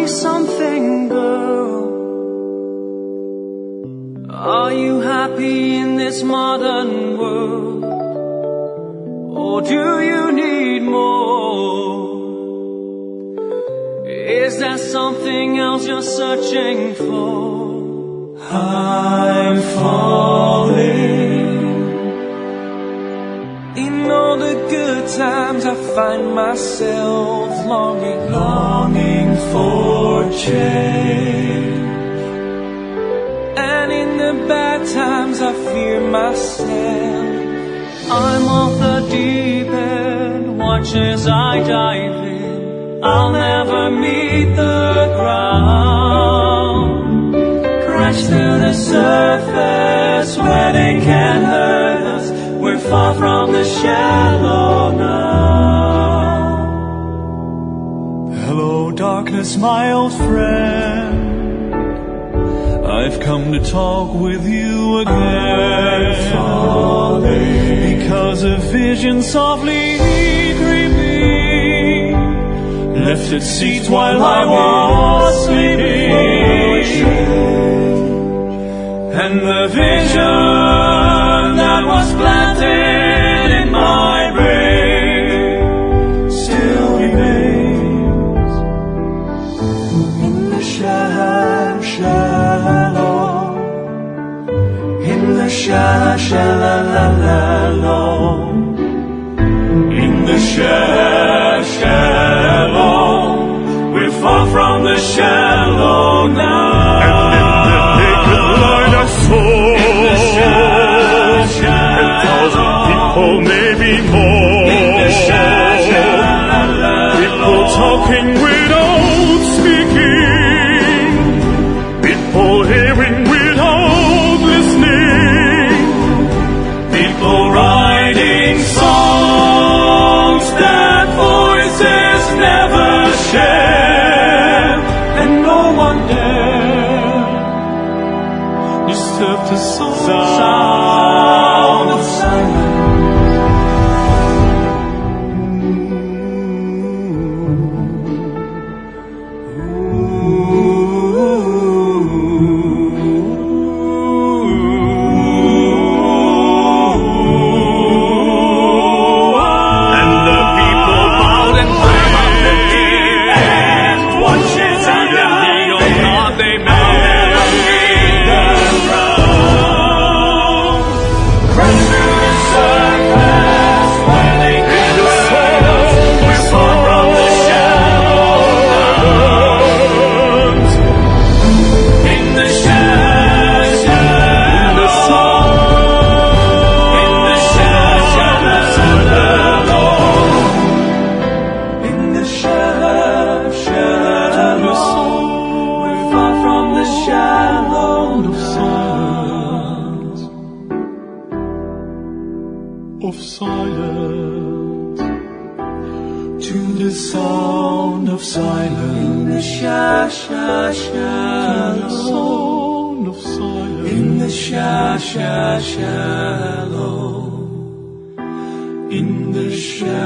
something, girl. Are you happy in this modern world? Or do you need more? Is there something else you're searching for? I'm falling. In all the good times I find myself longing for change. And in the bad times I fear myself. I'm off the deep end, watch as I dive in. I'll never meet the ground. Crash to the surface where they can't hurt us. We're far from the shallow now. Hello darkness, my old friend. I've come to talk with you again. I'm falling. Because a vision softly creeping left its seat while I was sleeping. And the vision that was planted in my brain still remains. In the shallow, in the shallow, in the shallow, we're far from the shallow now. Maybe more. People talking without speaking. People hearing without listening. People writing songs that voices never share. And no one dare disturb the sound of silence. Of silence, to the sound of silence, in the shallow, to the sound of silence, in the shallow, in the shallow.